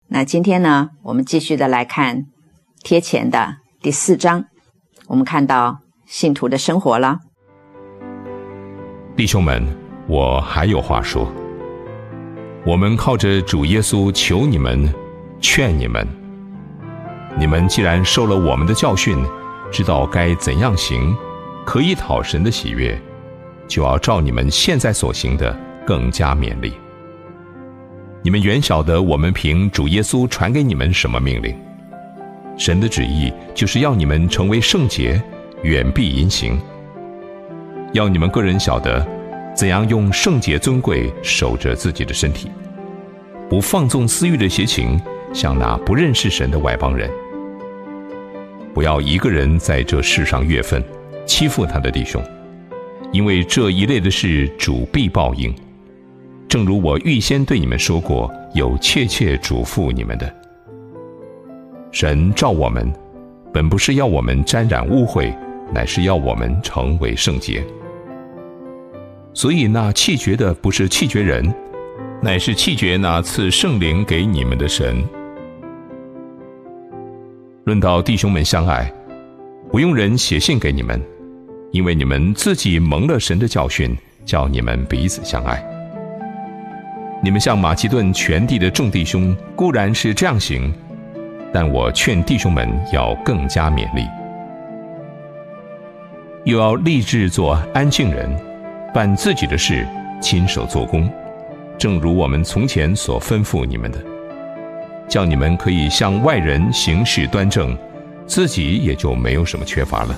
那今天呢，我们继续的来看贴前的第4章，我们看到信徒的生活了。 弟兄们，我还有话说，我们靠着主耶稣求你们，劝你们，你们既然受了我们的教训，知道该怎样行，可以讨神的喜悦，就要照你们现在所行的更加勉励。你们原晓得我们凭主耶稣传给你们什么命令，神的旨意就是要你们成为圣洁，远避淫行，要你们个人晓得怎样用圣洁尊贵守着自己的身体，不放纵私欲的邪情，像那不认识神的外邦人。不要一个人在这世上越分，欺负他的弟兄，因为这一类的事主必报应。正如我预先对你们说过，有切切嘱咐你们的。神召我们，本不是要我们沾染污秽，乃是要我们成为圣洁。所以那弃绝的不是弃绝人，乃是弃绝那赐圣灵给你们的神。论到弟兄们相爱，不用人写信给你们，因为你们自己蒙了神的教训，叫你们彼此相爱。你们向马其顿全地的众弟兄固然是这样行，但我劝弟兄们要更加勉励，又要立志做安静人，办自己的事，亲手做工，正如我们从前所吩咐你们的，叫你们可以向外人行事端正，自己也就没有什么缺乏了。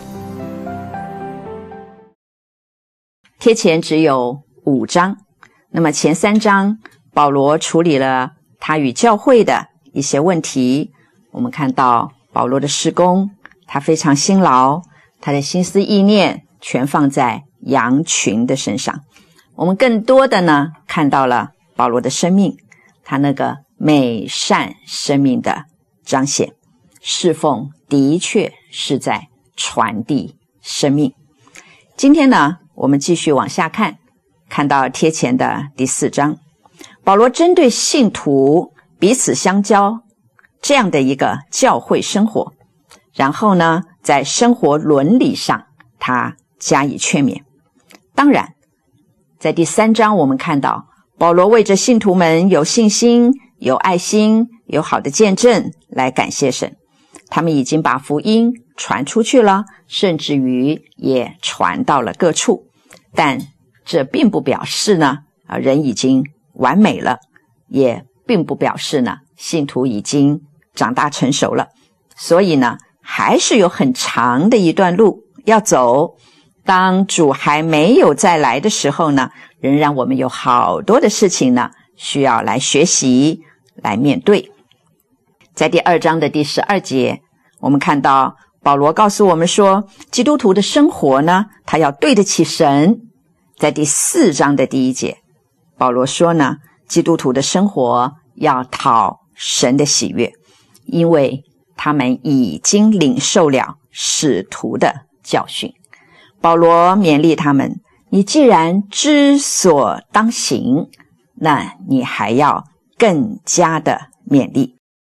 贴前只有5章，那么前3章保罗处理了他与教会的一些问题。我们看到保罗的事工，他非常辛劳，他的心思意念全放在羊群的身上。我们更多的呢，看到了保罗的生命，他那个美善生命的彰显，侍奉的确是在传递生命。今天呢，我们继续往下看，看到贴前的第4章，保罗针对信徒彼此相交这样的一个教会生活，然后呢，在生活伦理上他加以劝勉。当然，在第3章我们看到保罗为着信徒们有信心、有爱心、有好的见证来感谢神，他们已经把福音传出去了，甚至于也传到了各处。但这并不表示呢，人已经完美了，也并不表示呢，信徒已经长大成熟了。所以呢，还是有很长的一段路要走。当主还没有再来的时候呢，仍然我们有好多的事情呢，需要来学习，来面对。在第2章的第12节，我们看到保罗告诉我们说，基督徒的生活呢，他要对得起神。在第4章的第1节，保罗说呢，基督徒的生活要讨神的喜悦，因为他们已经领受了使徒的教训。保罗勉励他们，你既然知所当行，那你还要更加的勉励。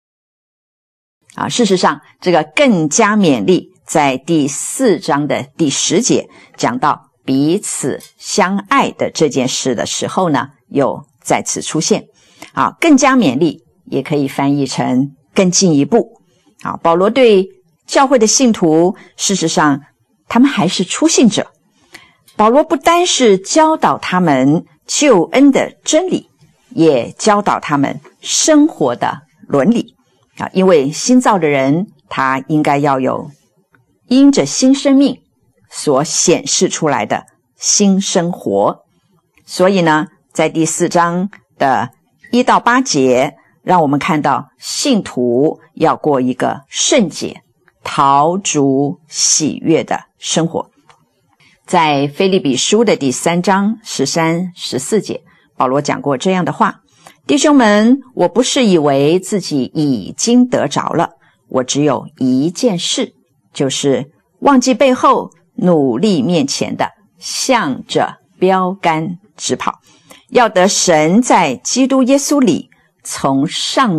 事实上，这个更加勉励在第4章的第10节讲到彼此相爱的这件事的时候呢，又再次出现。更加勉励也可以翻译成更进一步。保罗对教会的信徒，事实上他们还是初信者。保罗不单是教导他们救恩的真理，也教导他们生活的伦理。因为新造的人，他应该要有因着新生命所显示出来的新生活。所以呢，在第4章的1到8节，让我们看到信徒要过一个圣洁、讨主喜悦的生活。在腓立比书的第3章13、14节，保罗讲过这样的话，弟兄们，我不是以为自己已经得着了，我只有一件事，就是忘记背后，努力面前的，向着标杆直跑，要得神在基督耶稣里从上面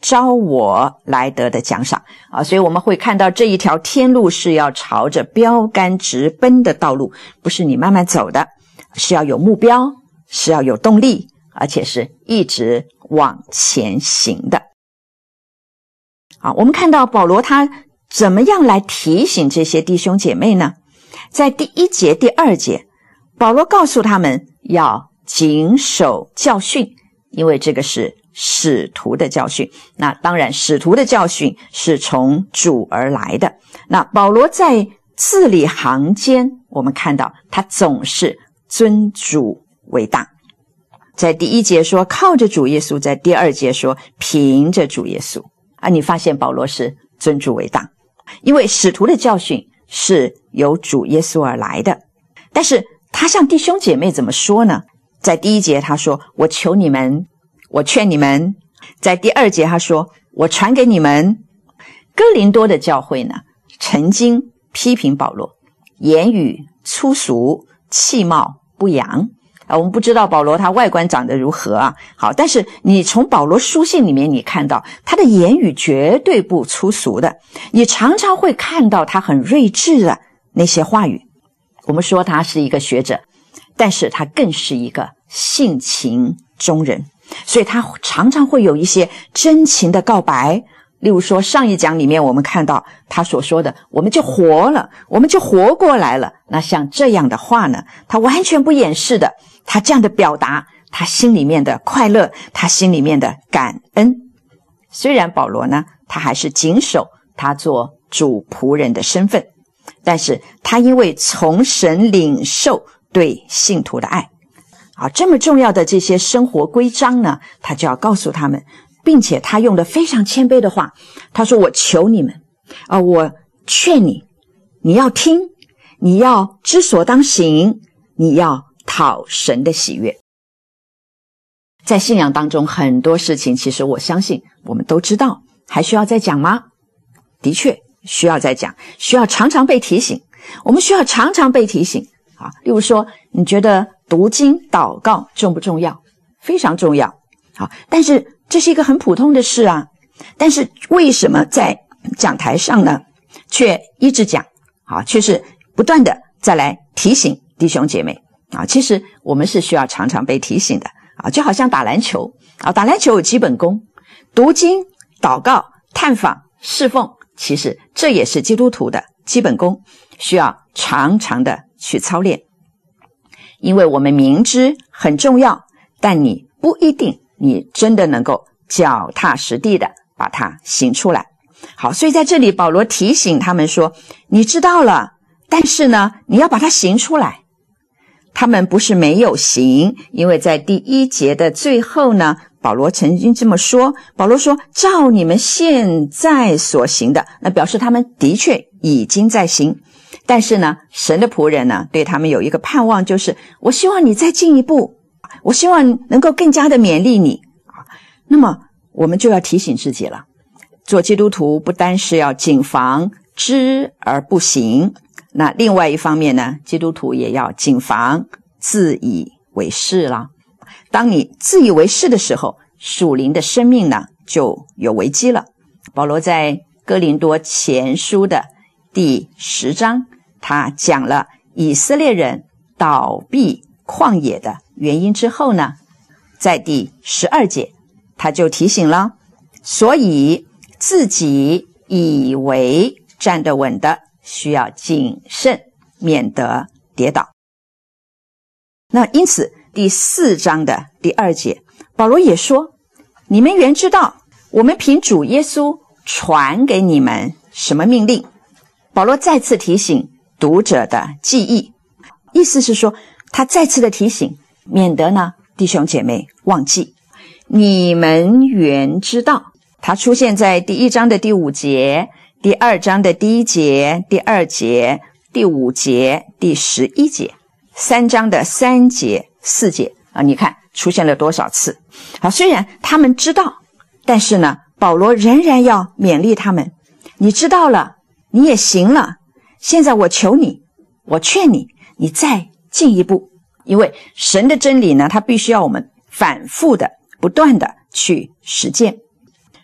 招我来得的奖赏啊！所以我们会看到这一条天路是要朝着标杆直奔的道路，不是你慢慢走的，是要有目标，是要有动力，而且是一直往前行的。好，我们看到保罗他怎么样来提醒这些弟兄姐妹呢？在第1节、第2节，保罗告诉他们要谨守教训，因为这个是使徒的教训。那当然使徒的教训是从主而来的。那保罗在字里行间，我们看到他总是尊主为大。在第1节说靠着主耶稣，在第2节说凭着主耶稣啊，你发现保罗是尊主为大，因为使徒的教训是由主耶稣而来的。但是他向弟兄姐妹怎么说呢？在第1节他说我求你们，我劝你们。在第2节他说我传给你们。哥林多的教会呢，曾经批评保罗言语粗俗，气貌不扬我们不知道保罗他外观长得如何啊，好，但是你从保罗书信里面你看到他的言语绝对不粗俗的，你常常会看到他很睿智的那些话语。我们说他是一个学者，但是他更是一个性情中人，所以他常常会有一些真情的告白。例如说上一讲里面我们看到他所说的我们就活了，我们就活过来了。那像这样的话呢，他完全不掩饰的，他这样的表达他心里面的快乐，他心里面的感恩。虽然保罗呢他还是谨守他做主仆人的身份，但是他因为从神领受对信徒的爱这么重要的这些生活规章呢，他就要告诉他们，并且他用了非常谦卑的话，他说我求你们我劝你，你要听，你要知所当行，你要讨神的喜悦。在信仰当中很多事情其实我相信我们都知道，还需要再讲吗？的确需要再讲，需要常常被提醒。我们需要常常被提醒例如说你觉得读经祷告重不重要？非常重要但是这是一个很普通的事啊。但是为什么在讲台上呢却一直讲却是不断的再来提醒弟兄姐妹其实我们是需要常常被提醒的就好像打篮球打篮球有基本功，读经祷告探访侍奉，其实这也是基督徒的基本功，需要常常的去操练。因为我们明知很重要，但你不一定你真的能够脚踏实地的把它行出来。好，所以在这里保罗提醒他们说，你知道了，但是呢你要把它行出来。他们不是没有行，因为在第1节的最后呢，保罗曾经这么说，保罗说照你们现在所行的，那表示他们的确已经在行。但是呢神的仆人呢对他们有一个盼望，就是我希望你再进一步，我希望能够更加的勉励你那么我们就要提醒自己了，做基督徒不单是要谨防知而不行，那另外一方面呢，基督徒也要谨防自以为是了。当你自以为是的时候，属灵的生命呢就有危机了。保罗在哥林多前书的第10章，他讲了以色列人倒闭旷野的原因之后呢，在第12节他就提醒了，所以自己以为站得稳的需要谨慎，免得跌倒。那因此第4章的第2节保罗也说，你们原知道我们凭主耶稣传给你们什么命令。保罗再次提醒读者的记忆，意思是说他再次的提醒，免得呢弟兄姐妹忘记。你们原知道，它出现在第1章的第5节，第2章的第1节，第2节，第5节，第11节，3章的3节4节你看出现了多少次。好，虽然他们知道，但是呢保罗仍然要勉励他们，你知道了，你也行了，现在我求你，我劝你，你再进一步。因为神的真理呢，它必须要我们反复的不断的去实践。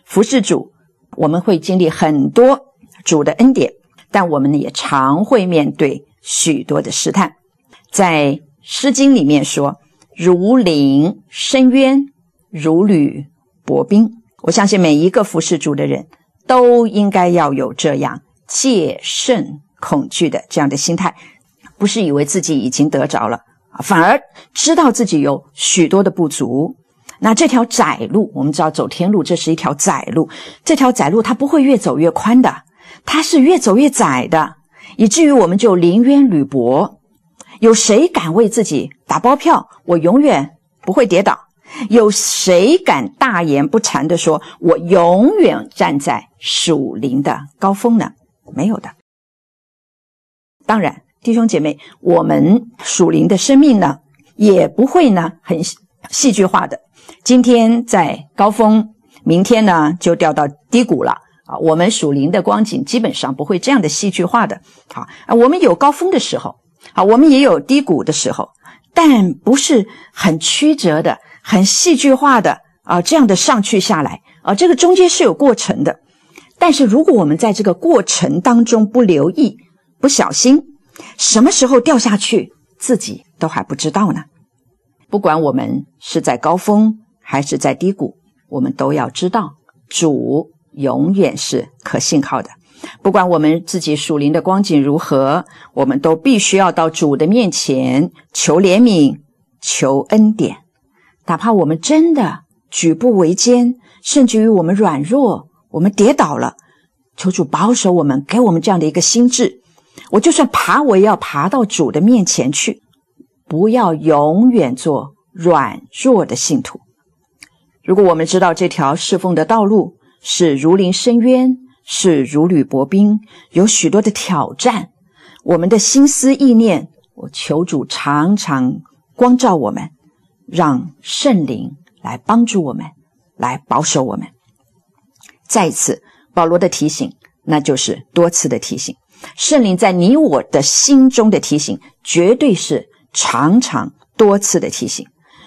服侍主，我们会经历很多主的恩典，但我们也常会面对许多的试探。在诗经里面说，如临深渊，如履薄冰。我相信每一个服侍主的人都应该要有这样戒慎恐惧的这样的心态，不是以为自己已经得着了，反而知道自己有许多的不足。那这条窄路，我们知道走天路，这是一条窄路，这条窄路它不会越走越宽的，它是越走越窄的，以至于我们就临渊履薄。有谁敢为自己打包票，我永远不会跌倒？有谁敢大言不惭地说，我永远站在属灵的高峰呢？没有的。当然，弟兄姐妹，我们属灵的生命呢，也不会呢很戏剧化的。今天在高峰，明天呢就掉到低谷了啊！我们属灵的光景基本上不会这样的戏剧化的。好，我们有高峰的时候，好，我们也有低谷的时候，但不是很曲折的、很戏剧化的啊，这样的上去下来啊，这个中间是有过程的。但是如果我们在这个过程当中不留意、不小心，什么时候掉下去，自己都还不知道呢。不管我们是在高峰还是在低谷，我们都要知道，主永远是可信靠的。不管我们自己属灵的光景如何，我们都必须要到主的面前求怜悯、求恩典。哪怕我们真的举步维艰，甚至于我们软弱，我们跌倒了，求主保守我们，给我们这样的一个心志。我就算爬，我也要爬到主的面前去，不要永远做软弱的信徒。如果我们知道这条侍奉的道路是如临深渊，是如履薄冰，有许多的挑战，我们的心思意念，我求主常常光照我们，让圣灵来帮助我们，来保守我们。再一次，保罗的提醒，那就是多次的提醒。圣灵在你我的心中的提醒，绝对是常常多次的提醒。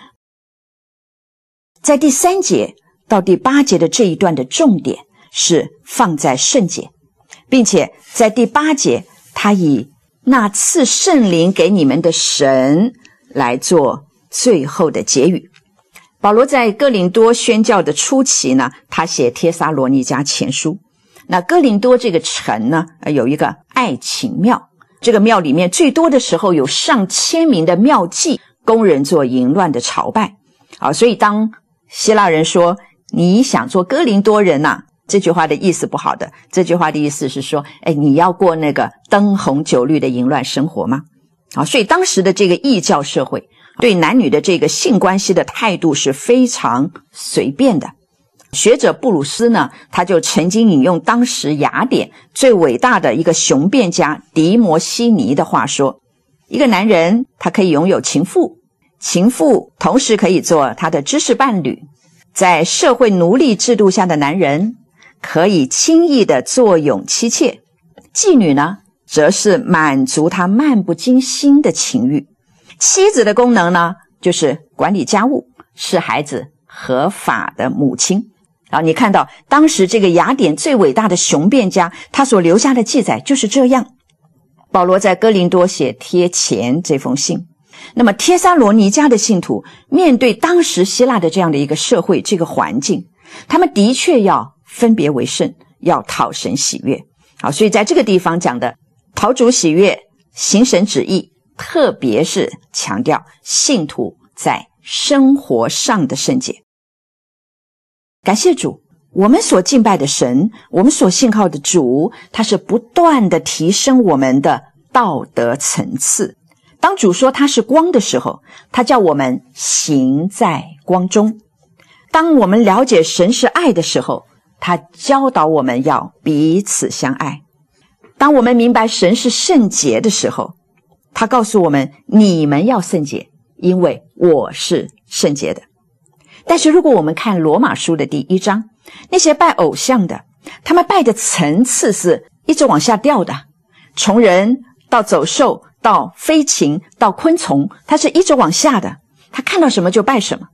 在第3节到第8节的这一段的重点是放在圣洁，并且在第8节他以那赐圣灵给你们的神来做最后的结语。保罗在哥林多宣教的初期呢，他写帖撒罗尼迦前书。那哥林多这个城呢，有一个爱情庙，这个庙里面最多的时候有上千名的庙妓，供人做淫乱的朝拜。所以当希腊人说你想做哥林多人啊，这句话的意思不好的，这句话的意思是说，你要过那个灯红酒绿的淫乱生活吗？所以当时的这个异教社会对男女的这个性关系的态度是非常随便的。学者布鲁斯呢，他就曾经引用当时雅典最伟大的一个雄辩家迪摩西尼的话说，一个男人他可以拥有情妇，情妇同时可以做他的知识伴侣。在社会奴隶制度下的男人可以轻易的坐拥妻妾，妓女呢则是满足他漫不经心的情欲。妻子的功能呢，就是管理家务，是孩子合法的母亲。你看到当时这个雅典最伟大的雄辩家，他所留下的记载就是这样。保罗在哥林多写帖前这封信，那么帖撒罗尼迦的信徒面对当时希腊的这样的一个社会，这个环境，他们的确要分别为圣，要讨神喜悦。所以在这个地方讲的讨主喜悦，行神旨意，特别是强调信徒在生活上的圣洁。感谢主，我们所敬拜的神，我们所信靠的主，他是不断的提升我们的道德层次。当主说他是光的时候，他叫我们行在光中。当我们了解神是爱的时候，他教导我们要彼此相爱。当我们明白神是圣洁的时候，他告诉我们你们要圣洁，因为我是圣洁的。但是如果我们看罗马书的第1章，那些拜偶像的，他们拜的层次是一直往下掉的，从人到走兽到飞禽到昆虫，它是一直往下的，他看到什么就拜什么。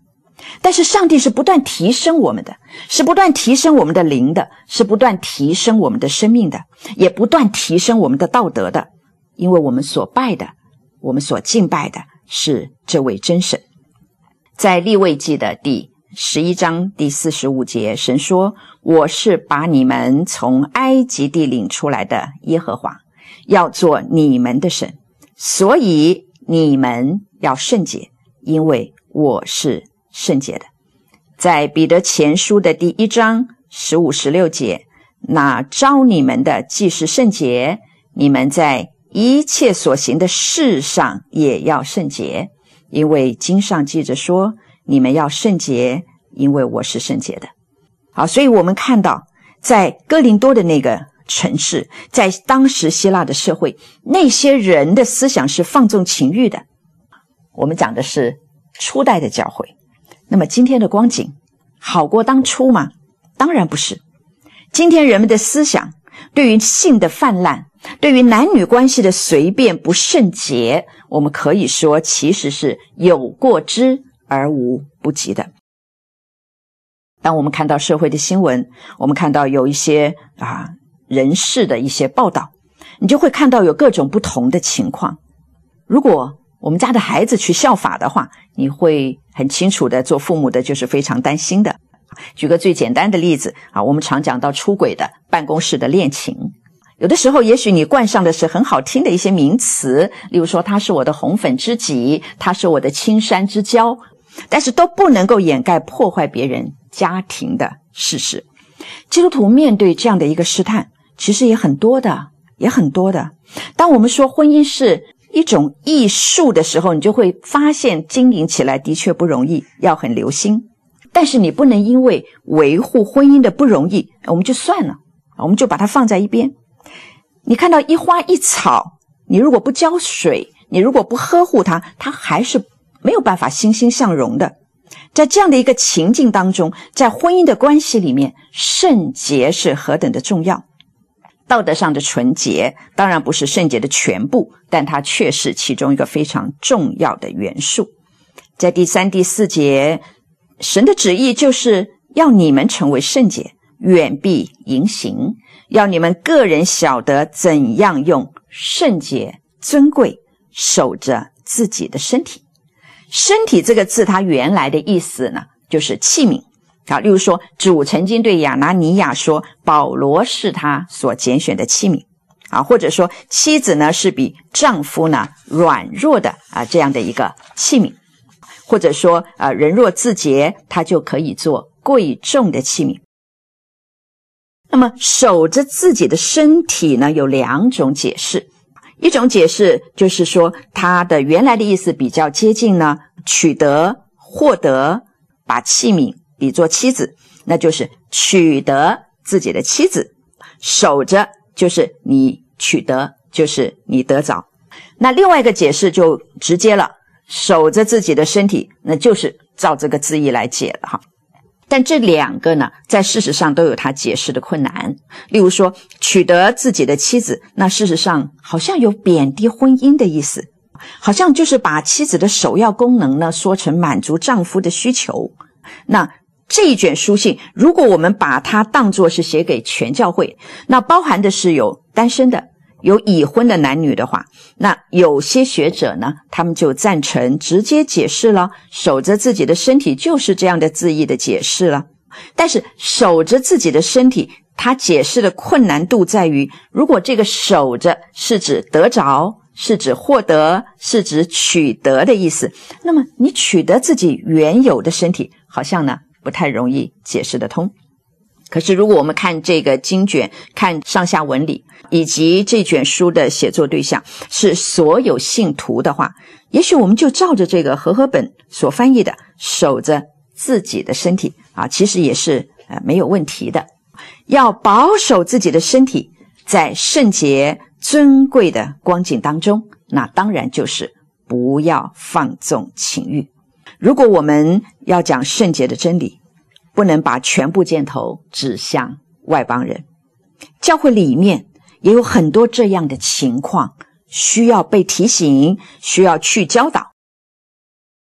但是上帝是不断提升我们的，是不断提升我们的灵的，是不断提升我们的生命的，也不断提升我们的道德的，因为我们所拜的，我们所敬拜的是这位真神。在利未记的第11章第45节，神说，我是把你们从埃及地领出来的耶和华，要做你们的神，所以你们要圣洁，因为我是圣洁的。在彼得前书的第1章15、16节，那召你们的既是圣洁，你们在一切所行的事上也要圣洁，因为经上记着说，你们要圣洁，因为我是圣洁的。好，所以我们看到在哥林多的那个城市，在当时希腊的社会，那些人的思想是放纵情欲的。我们讲的是初代的教会。那么今天的光景好过当初吗？当然不是。今天人们的思想对于性的泛滥，对于男女关系的随便不圣洁，我们可以说其实是有过之而无不及的。当我们看到社会的新闻，我们看到有一些人事的一些报道，你就会看到有各种不同的情况。如果我们家的孩子去效法的话，你会很清楚的，做父母的就是非常担心的。举个最简单的例子我们常讲到出轨的办公室的恋情，有的时候也许你冠上的是很好听的一些名词，例如说他是我的红粉知己，他是我的青山之交，但是都不能够掩盖破坏别人家庭的事实。基督徒面对这样的一个试探，其实也很多的。当我们说婚姻是一种艺术的时候，你就会发现经营起来的确不容易，要很留心。但是你不能因为维护婚姻的不容易，我们就算了，我们就把它放在一边。你看到一花一草，你如果不浇水，你如果不呵护它，它还是没有办法欣欣向荣的。在这样的一个情境当中，在婚姻的关系里面，圣洁是何等的重要。道德上的纯洁当然不是圣洁的全部，但它却是其中一个非常重要的元素。在第3、第4节，神的旨意就是要你们成为圣洁，远避淫行，要你们个人晓得怎样用圣洁尊贵守着自己的身体。身体这个字它原来的意思呢，就是器皿。例如说，主曾经对亚拿尼亚说，保罗是他所拣选的器皿或者说妻子呢是比丈夫呢软弱的这样的一个器皿，或者说人若自洁，他就可以做贵重的器皿。那么守着自己的身体呢，有2种解释。一种解释就是说，它的原来的意思比较接近呢，取得、获得，把器皿比作妻子，那就是取得自己的妻子，守着就是你取得，就是你得着。那另外一个解释就直接了，守着自己的身体，那就是照这个字义来解了但这2个呢，在事实上都有它解释的困难。例如说，取得自己的妻子，那事实上好像有贬低婚姻的意思，好像就是把妻子的首要功能呢说成满足丈夫的需求。那这一卷书信，如果我们把它当作是写给全教会，那包含的是有单身的，有已婚的男女的话，那有些学者呢，他们就赞成直接解释了，守着自己的身体就是这样的字义的解释了。但是守着自己的身体，它解释的困难度在于，如果这个守着是指得着，是指获得，是指取得的意思，那么你取得自己原有的身体，好像呢不太容易解释得通。可是如果我们看这个经卷，看上下文理，以及这卷书的写作对象是所有信徒的话，也许我们就照着这个和合本所翻译的守着自己的身体其实也是没有问题的。要保守自己的身体在圣洁尊贵的光景当中，那当然就是不要放纵情欲。如果我们要讲圣洁的真理，不能把全部箭头指向外邦人。教会里面也有很多这样的情况，需要被提醒，需要去教导。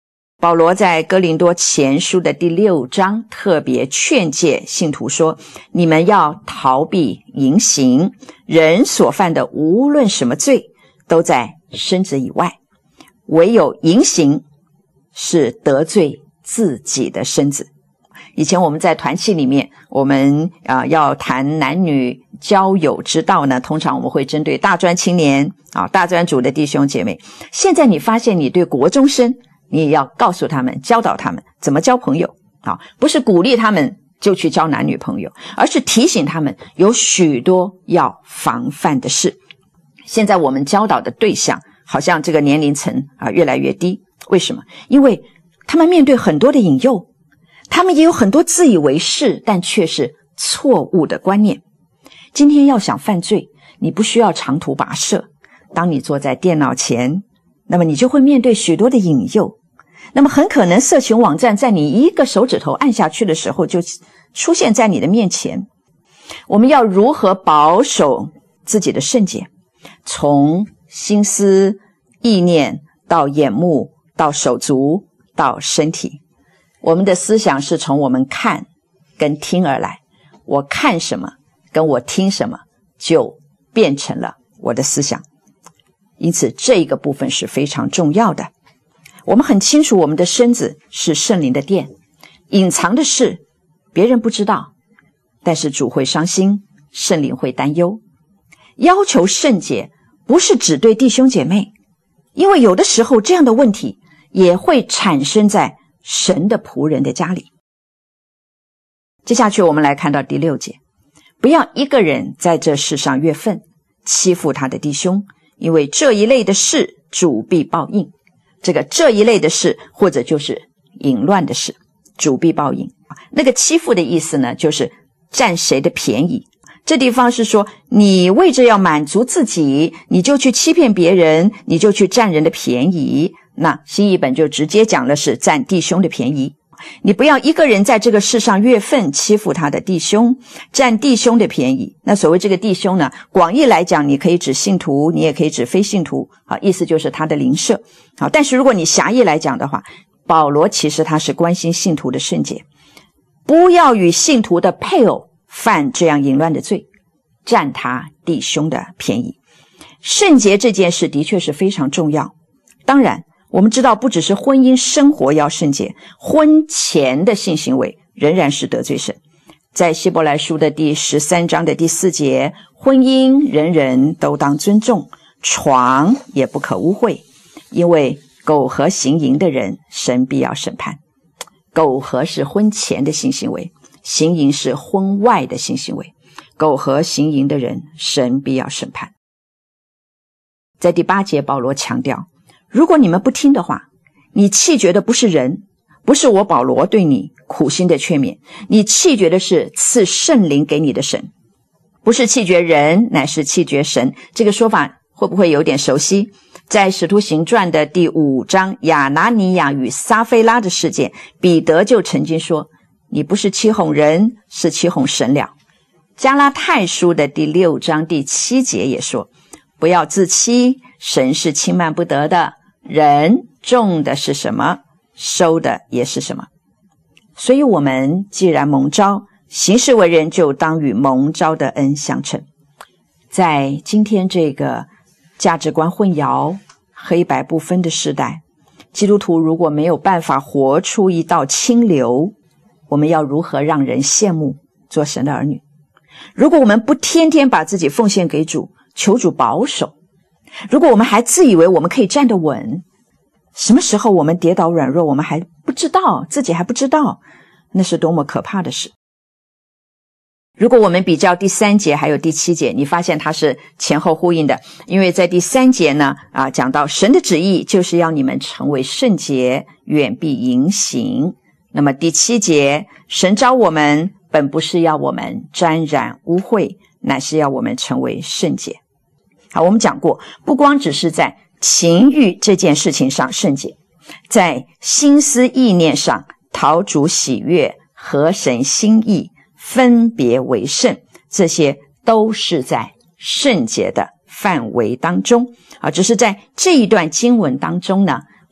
保罗在哥林多前书的第6章特别劝诫信徒说，你们要逃避淫行，人所犯的无论什么罪都在身子以外，唯有淫行是得罪自己的身子。以前我们在团契里面，我们要谈男女交友之道呢，通常我们会针对大专青年大专组的弟兄姐妹。现在你发现你对国中生，你也要告诉他们，教导他们怎么交朋友不是鼓励他们就去交男女朋友，而是提醒他们有许多要防范的事。现在我们教导的对象好像这个年龄层越来越低，为什么？因为他们面对很多的引诱，他们也有很多自以为是但却是错误的观念。今天要想犯罪，你不需要长途跋涉，当你坐在电脑前，那么你就会面对许多的引诱，那么很可能色情网站在你一个手指头按下去的时候就出现在你的面前。我们要如何保守自己的圣洁？从心思意念到眼目到手足到身体，我们的思想是从我们看跟听而来，我看什么跟我听什么就变成了我的思想，因此这一个部分是非常重要的。我们很清楚我们的身子是圣灵的殿，隐藏的事别人不知道，但是主会伤心，圣灵会担忧。要求圣洁不是只对弟兄姐妹，因为有的时候这样的问题也会产生在神的仆人的家里。接下去我们来看到第6节，不要一个人在这世上越分，欺负他的弟兄，因为这一类的事主必报应。这一类的事或者就是淫乱的事，主必报应。那个欺负的意思呢，就是占谁的便宜。这地方是说，你为着要满足自己，你就去欺骗别人，你就去占人的便宜。那新译本就直接讲的是占弟兄的便宜。你不要一个人在这个世上越分，欺负他的弟兄，占弟兄的便宜。那所谓这个弟兄呢，广义来讲，你可以指信徒，你也可以指非信徒，意思就是他的邻舍。但是如果你狭义来讲的话，保罗其实他是关心信徒的圣洁，不要与信徒的配偶犯这样淫乱的罪，占他弟兄的便宜。圣洁这件事的确是非常重要。当然我们知道，不只是婚姻生活要圣洁，婚前的性行为仍然是得罪神。在希伯来书的第13章的第4节，婚姻人人都当尊重，床也不可污秽，因为苟合行淫的人，神必要审判。苟合是婚前的性行为，行淫是婚外的性行为，苟合行淫的人，神必要审判。在第8节，保罗强调，如果你们不听的话，你弃绝的不是人，不是我保罗对你苦心的劝勉，你弃绝的是赐圣灵给你的神。不是弃绝人，乃是弃绝神。这个说法会不会有点熟悉？在使徒行传的第5章，亚拿尼亚与撒非拉的事件，彼得就曾经说，你不是欺哄人，是欺哄神了。加拉太书的第6章第7节也说，不要自欺，神是轻慢不得的，人种的是什么，收的也是什么。所以我们既然蒙召，行事为人就当与蒙召的恩相称。在今天这个价值观混淆、黑白不分的时代，基督徒如果没有办法活出一道清流，我们要如何让人羡慕做神的儿女？如果我们不天天把自己奉献给主，求主保守，如果我们还自以为我们可以站得稳，什么时候我们跌倒软弱，我们还不知道，自己还不知道，那是多么可怕的事。如果我们比较第3节还有第7节，你发现它是前后呼应的。因为在第3节呢，讲到神的旨意就是要你们成为圣洁，远避淫行。那么第7节，神召我们本不是要我们沾染污秽，乃是要我们成为圣洁。好，我们讲过，不光只是在情欲这件事情上圣洁，在心思意念上讨主喜悦，合神心意，分别为圣，这些都是在圣洁的范围当中。只是在这一段经文当中呢，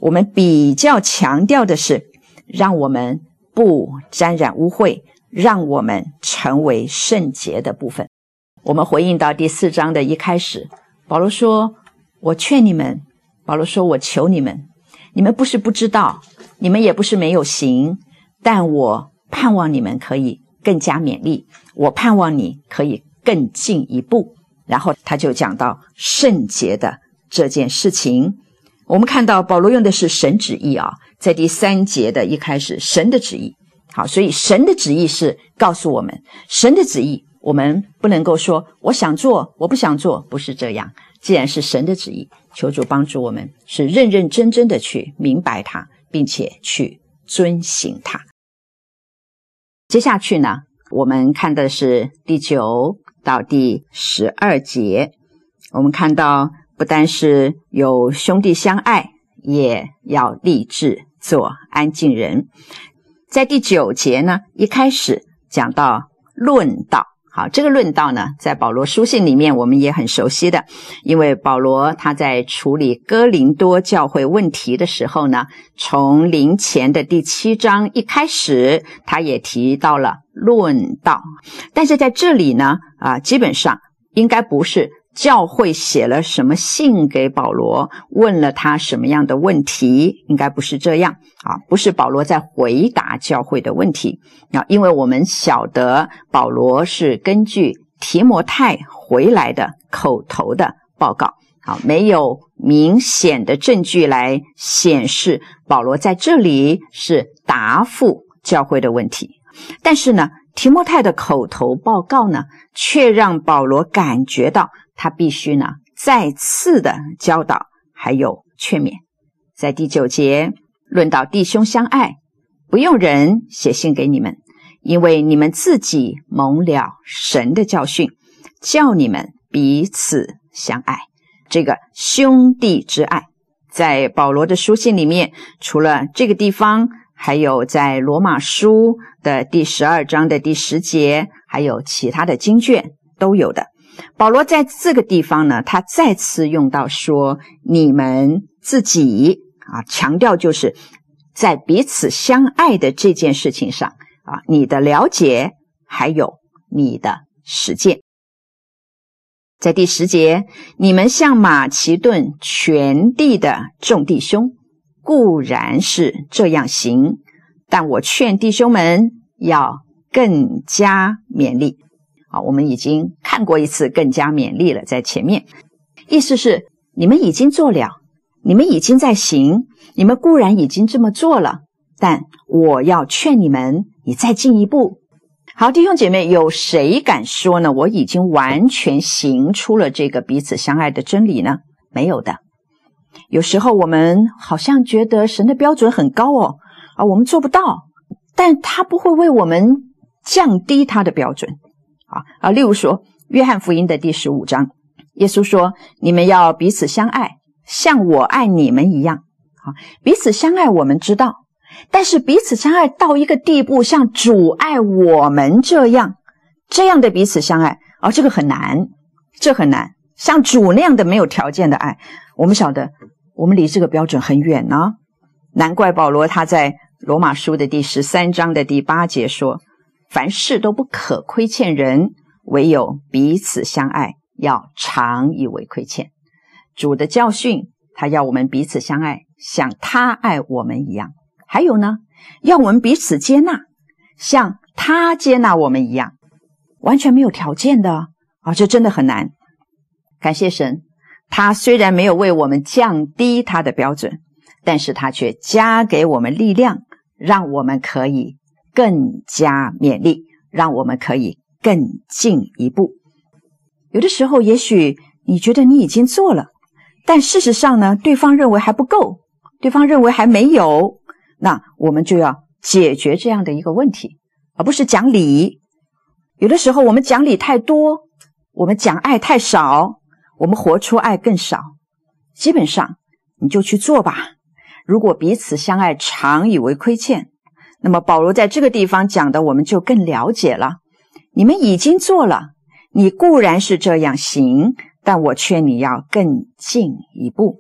我们比较强调的是让我们不沾染污秽，让我们成为圣洁的部分。我们回应到第4章的一开始，保罗说，我劝你们，保罗说，我求你们，你们不是不知道，你们也不是没有行，但我盼望你们可以更加勉励，我盼望你可以更进一步。然后他就讲到圣洁的这件事情。我们看到保罗用的是神旨意啊，在第3节的一开始，神的旨意。好，所以神的旨意是告诉我们，神的旨意我们不能够说我想做我不想做，不是这样。既然是神的旨意，求主帮助我们是认认真真的去明白它，并且去遵行它。接下去呢，我们看的是第9到第12节。我们看到不单是有兄弟相爱，也要立志做安静人。在第9节呢，一开始讲到论道。好，这个论道呢，在保罗书信里面我们也很熟悉的，因为保罗他在处理哥林多教会问题的时候呢，从临前的第7章一开始，他也提到了论道。但是在这里呢，基本上应该不是教会写了什么信给保罗，问了他什么样的问题，应该不是这样不是保罗在回答教会的问题因为我们晓得保罗是根据提摩太回来的口头的报告没有明显的证据来显示保罗在这里是答复教会的问题。但是呢，提摩太的口头报告呢，却让保罗感觉到他必须呢再次的教导还有劝勉。在第9节论到弟兄相爱，不用人写信给你们，因为你们自己蒙了神的教训，叫你们彼此相爱。这个兄弟之爱在保罗的书信里面，除了这个地方，还有在罗马书的第12章的第10节，还有其他的经卷都有的。保罗在这个地方呢，他再次用到说你们自己强调就是在彼此相爱的这件事情上你的了解还有你的实践。在第10节，你们向马其顿全地的众弟兄固然是这样行，但我劝弟兄们要更加勉励。我们已经看过一次更加勉励了，在前面意思是你们已经做了，你们已经在行，你们固然已经这么做了，但我要劝你们你再进一步。好，弟兄姐妹，有谁敢说呢我已经完全行出了这个彼此相爱的真理呢？没有的。有时候我们好像觉得神的标准很高我们做不到，但他不会为我们降低他的标准例如说约翰福音的第15章，耶稣说你们要彼此相爱，像我爱你们一样。彼此相爱我们知道，但是彼此相爱到一个地步，像主爱我们这样的彼此相爱这个很难，这很难。像主那样的没有条件的爱，我们晓得我们离这个标准很远难怪保罗他在罗马书的第13章的第8节说，凡事都不可亏欠人，唯有彼此相爱，要常以为亏欠。主的教训他要我们彼此相爱，像他爱我们一样。还有呢，要我们彼此接纳，像他接纳我们一样。完全没有条件的这真的很难。感谢神，他虽然没有为我们降低他的标准，但是他却加给我们力量，让我们可以更加勉励，让我们可以更进一步。有的时候也许你觉得你已经做了，但事实上呢，对方认为还不够，对方认为还没有，那我们就要解决这样的一个问题，而不是讲理。有的时候我们讲理太多，我们讲爱太少，我们活出爱更少。基本上你就去做吧。如果彼此相爱常以为亏欠，那么保罗在这个地方讲的我们就更了解了。你们已经做了，你固然是这样行，但我劝你要更进一步，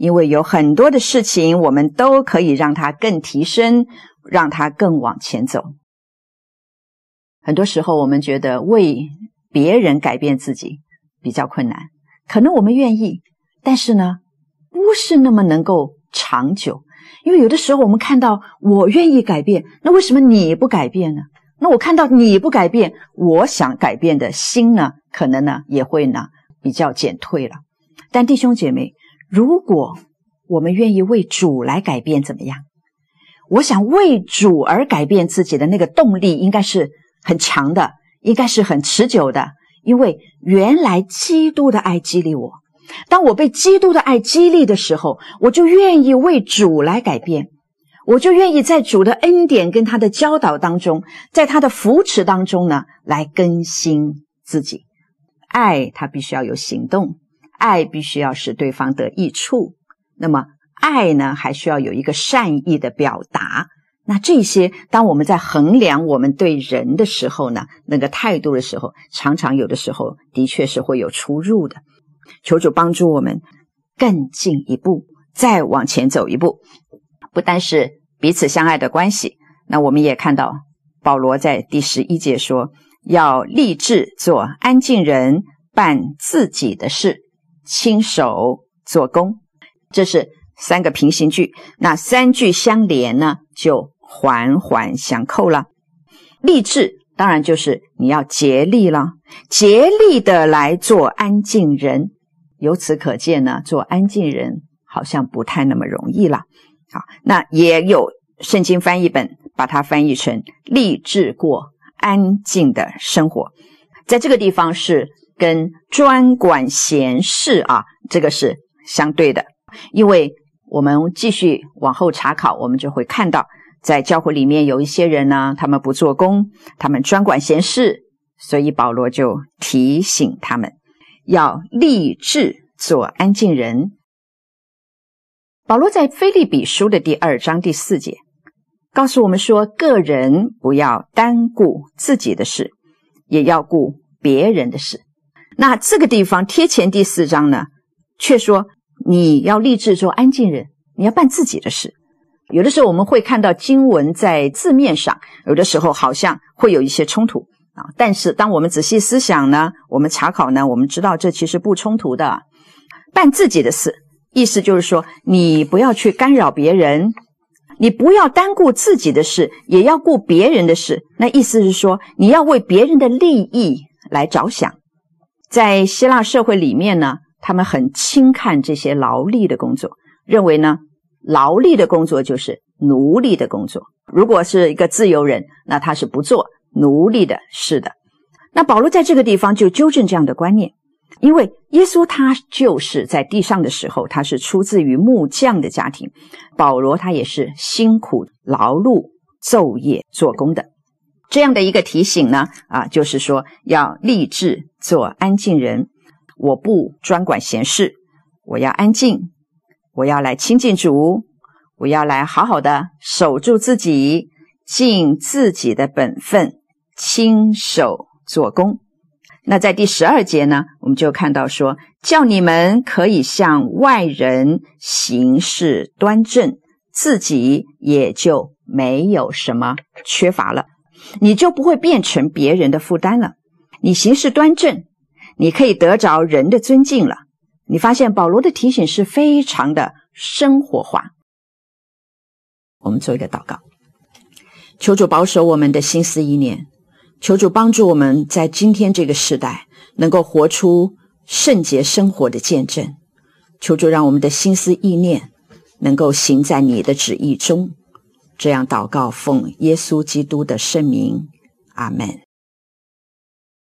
因为有很多的事情我们都可以让它更提升，让它更往前走。很多时候我们觉得为别人改变自己比较困难，可能我们愿意，但是呢不是那么能够长久。因为有的时候我们看到我愿意改变，那为什么你不改变呢？那我看到你不改变，我想改变的心呢，可能呢也会呢比较减退了。但弟兄姐妹，如果我们愿意为主来改变怎么样？我想为主而改变自己的那个动力应该是很强的，应该是很持久的，因为原来基督的爱激励我。当我被基督的爱激励的时候，我就愿意为主来改变，我就愿意在主的恩典跟他的教导当中，在他的扶持当中呢，来更新自己。爱它必须要有行动，爱必须要使对方得益处，那么爱呢还需要有一个善意的表达。那这些当我们在衡量我们对人的时候呢，那个态度的时候，常常有的时候的确是会有出入的。求主帮助我们更进一步，再往前走一步，不单是彼此相爱的关系。那我们也看到保罗在第11节说，要立志做安静人，办自己的事，亲手做工。这是3个平行句，那3句相连呢，就环环相扣了。立志当然就是你要竭力了，竭力的来做安静人。由此可见呢，做安静人好像不太那么容易了。好，那也有圣经翻译本把它翻译成立志过安静的生活。在这个地方是跟专管闲事这个是相对的。因为我们继续往后查考，我们就会看到在教会里面有一些人呢，他们不做工，他们专管闲事，所以保罗就提醒他们要立志做安静人。保罗在腓立比书的第2章第4节告诉我们说，个人不要单顾自己的事，也要顾别人的事。那这个地方贴前第4章呢，却说你要立志做安静人，你要办自己的事。有的时候我们会看到经文在字面上，有的时候好像会有一些冲突但是当我们仔细思想呢，我们查考呢，我们知道这其实不冲突的。办自己的事，意思就是说你不要去干扰别人，你不要单顾自己的事，也要顾别人的事。那意思是说你要为别人的利益来着想。在希腊社会里面呢，他们很轻看这些劳力的工作，认为呢劳力的工作就是奴隶的工作。如果是一个自由人，那他是不做奴隶的事的。那保罗在这个地方就纠正这样的观念，因为耶稣他就是在地上的时候，他是出自于木匠的家庭，保罗他也是辛苦劳碌昼夜做工的。这样的一个提醒呢就是说要立志做安静人，我不专管闲事，我要安静，我要来亲近主，我要来好好的守住自己，尽自己的本分，亲手做工。那在第12节呢，我们就看到说，叫你们可以向外人行事端正，自己也就没有什么缺乏了，你就不会变成别人的负担了。你行事端正，你可以得着人的尊敬了。你发现保罗的提醒是非常的生活化。我们做一个祷告，求主保守我们的心思意念，求主帮助我们在今天这个时代能够活出圣洁生活的见证。求主让我们的心思意念能够行在你的旨意中。这样祷告，奉耶稣基督的圣名，阿们。